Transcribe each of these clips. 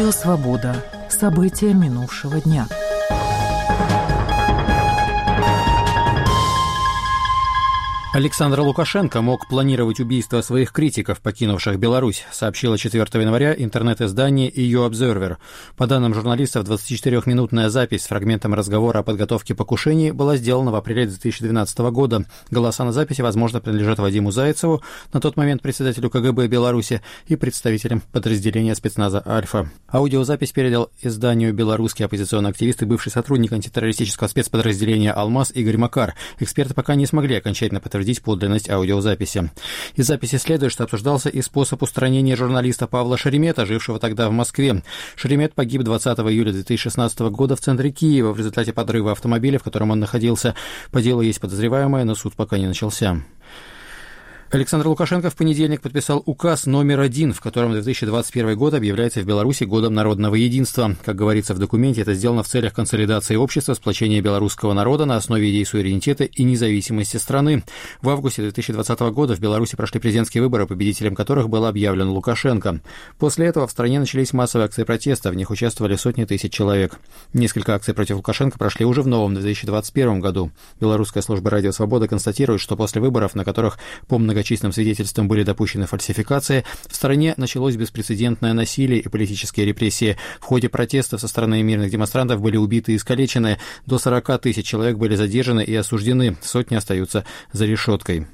Радио «Свобода». События минувшего дня. Александр Лукашенко мог планировать убийство своих критиков, покинувших Беларусь, сообщило 4 января интернет-издание EU Observer. По данным журналистов, 24-минутная запись с фрагментом разговора о подготовке покушений была сделана в апреле 2012 года. Голоса на записи, возможно, принадлежат Вадиму Зайцеву, на тот момент председателю КГБ Беларуси, и представителям подразделения спецназа «Альфа». Аудиозапись передал изданию белорусский оппозиционный активист и бывший сотрудник антитеррористического спецподразделения «Алмаз» Игорь Макар. Эксперты пока не смогли окончательно подтвердить подлинность аудиозаписи. Из записи следует, что обсуждался и способ устранения журналиста Павла Шеремета, жившего тогда в Москве. Шеремет погиб 20 июля 2016 года в центре Киева в результате подрыва автомобиля, в котором он находился. По делу есть подозреваемые, но суд пока не начался. Александр Лукашенко в понедельник подписал указ номер 1, в котором 2021 год объявляется в Беларуси годом народного единства. Как говорится в документе, это сделано в целях консолидации общества, сплочения белорусского народа на основе идей суверенитета и независимости страны. В августе 2020 года в Беларуси прошли президентские выборы, победителем которых был объявлен Лукашенко. После этого в стране начались массовые акции протеста, в них участвовали сотни тысяч человек. Несколько акций против Лукашенко прошли уже в новом 2021 году. Белорусская служба «Радио Свобода» констатирует, что после выборов, на которых по многочисленным свидетельствам были допущены фальсификации, в стране началось беспрецедентное насилие и политические репрессии. В ходе протестов со стороны мирных демонстрантов были убиты и искалечены. До 40 тысяч человек были задержаны и осуждены. Сотни остаются за решеткой.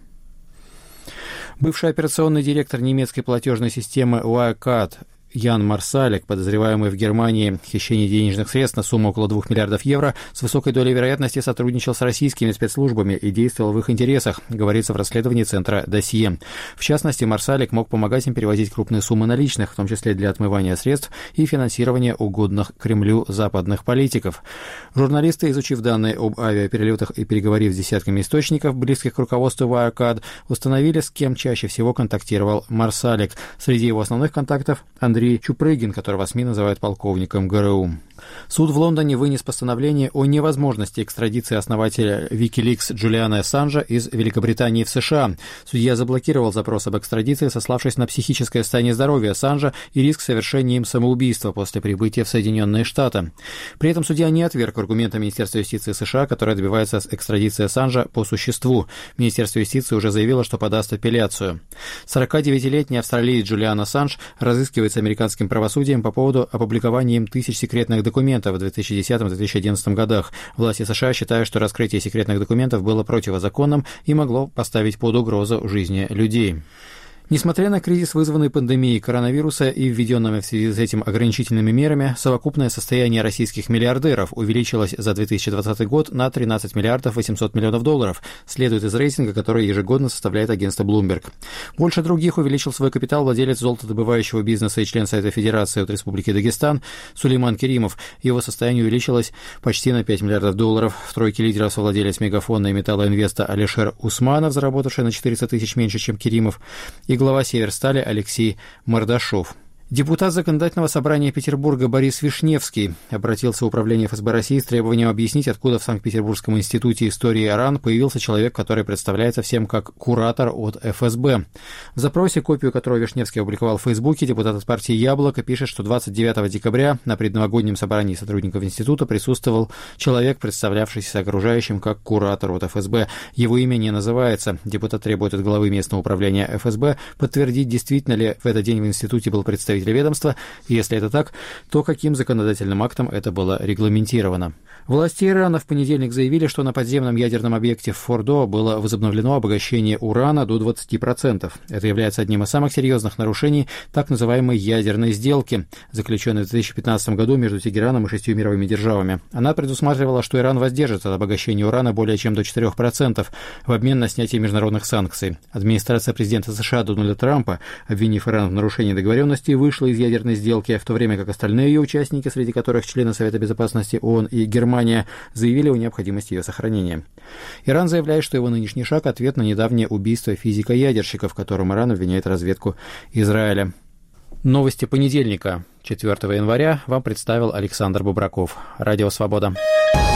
Бывший операционный директор немецкой платежной системы Wirecard Ян Марсалик, подозреваемый в Германии в хищении денежных средств на сумму около 2 миллиардов евро, с высокой долей вероятности сотрудничал с российскими спецслужбами и действовал в их интересах, говорится в расследовании Центра «Досье». В частности, Марсалик мог помогать им перевозить крупные суммы наличных, в том числе для отмывания средств и финансирования угодных Кремлю западных политиков. Журналисты, изучив данные об авиаперелетах и переговорив с десятками источников, близких к руководству Wirecard, установили, с кем чаще всего контактировал Марсалик. Среди его основных контактов Андрей Чупрыгин, которого СМИ называют полковником ГРУ. Суд в Лондоне вынес постановление о невозможности экстрадиции основателя Wikileaks Джулиана Ассанжа из Великобритании в США. Судья заблокировал запрос об экстрадиции, сославшись на психическое состояние здоровья Ассанжа и риск совершения им самоубийства после прибытия в Соединенные Штаты. При этом судья не отверг аргументы Министерства юстиции США, которое добивается экстрадиции Ассанжа по существу. Министерство юстиции уже заявило, что подаст апелляцию. 49-летний австралиец Джулиан Ассанж разыскивается американским правосудием по поводу опубликования им тысяч секретных документов в 2010-2011 годах. Власти США считают, что раскрытие секретных документов было противозаконным и могло поставить под угрозу жизни людей. Несмотря на кризис, вызванный пандемией коронавируса и введенными в связи с этим ограничительными мерами, совокупное состояние российских миллиардеров увеличилось за 2020 год на 13 миллиардов 800 миллионов долларов, следует из рейтинга, который ежегодно составляет агентство Bloomberg. Больше других увеличил свой капитал владелец золотодобывающего бизнеса и член Совета Федерации от Республики Дагестан Сулейман Керимов. Его состояние увеличилось почти на 5 миллиардов долларов. В тройке лидеров совладелец Мегафона и Металлоинвеста Алишер Усманов, заработавший на 400 тысяч меньше, чем Керимов, и глава Северстали Алексей Мордашов. Депутат Законодательного собрания Петербурга Борис Вишневский обратился в Управление ФСБ России с требованием объяснить, откуда в Санкт-Петербургском институте истории ИРАН появился человек, который представляется всем как куратор от ФСБ. В запросе, копию которого Вишневский опубликовал в Фейсбуке, депутат от партии «Яблоко» пишет, что 29 декабря на предновогоднем собрании сотрудников института присутствовал человек, представлявшийся окружающим как куратор от ФСБ. Его имя не называется. Депутат требует от главы местного управления ФСБ подтвердить, действительно ли в этот день в институте был представитель ведомства, и если это так, то каким законодательным актом это было регламентировано. Власти Ирана в понедельник заявили, что на подземном ядерном объекте в Фордо было возобновлено обогащение урана до 20%. Это является одним из самых серьезных нарушений так называемой ядерной сделки, заключенной в 2015 году между Тегераном и 6 мировыми державами. Она предусматривала, что Иран воздержится от обогащения урана более чем до 4% в обмен на снятие международных санкций. Администрация президента США Дональда Трампа, обвинив Иран в нарушении договоренности, вышла из ядерной сделки, в то время как остальные ее участники, среди которых члены Совета Безопасности ООН и Германия, заявили о необходимости ее сохранения. Иран заявляет, что его нынешний шаг – ответ на недавнее убийство физика-ядерщика, в котором Иран обвиняет разведку Израиля. Новости понедельника, 4 января, вам представил Александр Бубраков. Радио «Свобода».